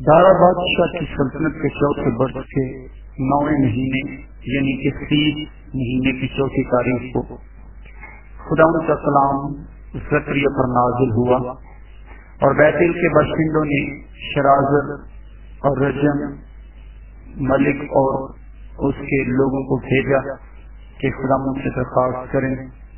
دارا بادشاہ کی سلطنت کے چوتھے برس کے 9ویں مہینے یعنی کہ 30 مہینے کی چوتھی تاریخ کو خداوند کا کلام زکریا پر نازل ہوا اور بیتل کے باشندوں نے شرازر اور رجم ملک اور اس کے لوگوں کو بھیجا کہ خداوند سے درخواست کریں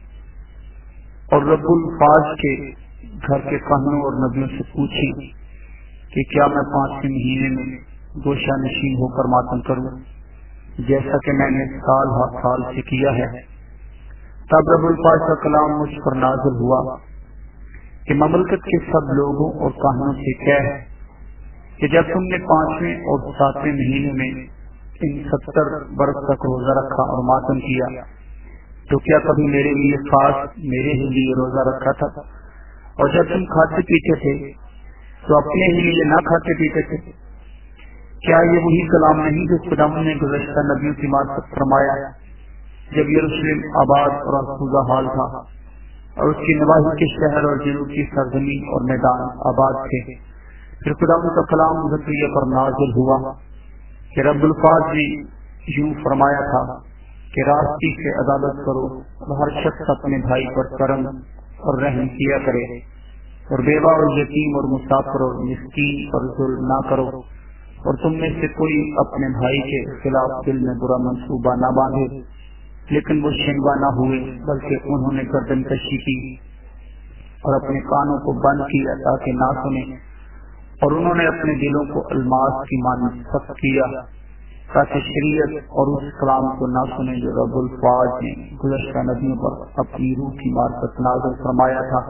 اور رب الفاظ کے گھر کے کہنوں اور نبیوں سے پوچھیں کہ کیا میں 5ویں مہینے میں گوشہ نشین ہو کر ماتم کروں جیسا کہ میں نے سال ہر سال سے کیا ہے۔ تب رب الفاظ کا کلام مجھ پر نازل ہوا کہ مملکت کے سب لوگوں اور کہنوں سے کہہ کہ جب تم نے 5ویں اور 7ویں مہینے میں ان 70 برس تک روزہ رکھا اور ماتم کیا تو کیا کبھی میرے لیے خاص میرے ہی لیے روزہ رکھا تھا؟ اور جب تم کھاتے پیتے تھے تو اپنے ہی لیے نہ کھاتے پیتے تھے؟ کیا یہ وہی کلام نہیں جو خداوند نے گزشتہ نبیوں کی مارفت فرمایا جب یروشلم آباد اور آسودہ حال تھا اور اس کی نواحی کے شہر اور جنوب کی سرزمین اور میدان آباد تھے؟ پھر خداوند کا کلام زکریا پر نازل ہوا کہ رب الفاظ نے یوں فرمایا تھا کہ راستی سے عدالت کرو اور ہر شخص اپنے بھائی پر کرم اور رحم کیا کرے اور بیوہ اور یتیم اور مسافر اور مسکین پر ظلم نہ کرو اور تم میں سے کوئی اپنے بھائی کے خلاف دل میں برا منصوبہ نہ باندھے۔ لیکن وہ شنوا نہ ہوئے بلکہ انہوں نے گردن کشی کی اور اپنے کانوں کو بند کیا تاکہ نہ سنیں اور انہوں نے اپنے دلوں کو الماس کی مانند سخت کیا تاکہ شریعت اور اس کلام کو نہ سنیں جو رب الفاظ نے گزشتہ نبیوں پر اپنی روح کی مارفت نازل فرمایا تھا۔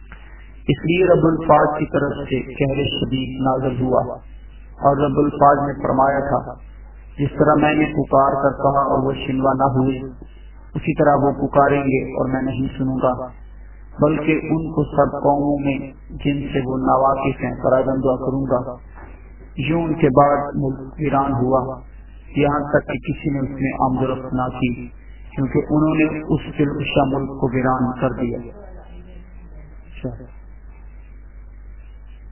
اس لیے رب الفاظ کی طرف سے قہر شدید نازل ہوا اور رب الفاظ نے فرمایا تھا جس طرح میں نے پکار کر کہا اور وہ شنوا نہ ہوئے اسی طرح وہ پکاریں گے اور میں نہیں سنوں گا بلکہ ان کو سب قوموں میں جن سے وہ ناواقف ہیں پراگند دعا کروں گا۔ یوں ان کے بعد ملک ویران ہوا یہاں تک کہ کسی نے اس میں آمد و رفت نہ کی کیونکہ انہوں نے اس دلکشا ملک کو ویران کر دیا۔